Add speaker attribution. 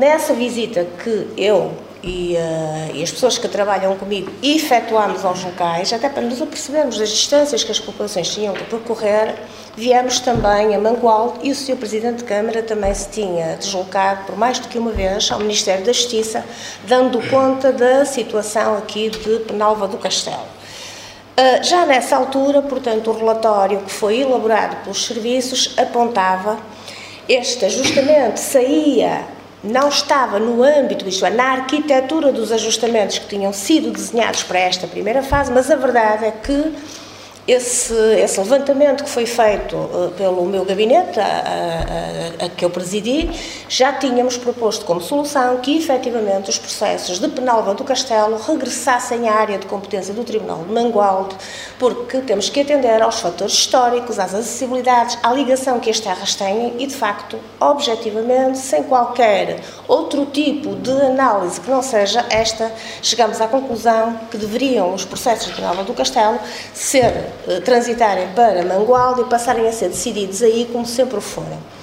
Speaker 1: nessa visita que eu e as pessoas que trabalham comigo efetuámos aos locais, até para nos apercebermos das distâncias que as populações tinham de percorrer, viemos também a Mangualde e o Sr. Presidente de Câmara também se tinha deslocado por mais do que uma vez ao Ministério da Justiça, dando conta da situação aqui de Penalva do Castelo. Já nessa altura, portanto, o relatório que foi elaborado pelos serviços apontava este ajustamento não estava no âmbito, isto é, na arquitetura dos ajustamentos que tinham sido desenhados para esta primeira fase, mas a verdade é que esse levantamento que foi feito pelo meu gabinete, a que eu presidi, já tínhamos proposto como solução que, efetivamente, os processos de Penalva do Castelo regressassem à área de competência do Tribunal de Mangualde, porque temos que atender aos fatores históricos, às acessibilidades, à ligação que as terras têm e, de facto, objetivamente, sem qualquer outro tipo de análise que não seja esta, chegamos à conclusão que deveriam os processos de Penalva do Castelo transitarem para Mangualde e passarem a ser decididos aí como sempre o foram.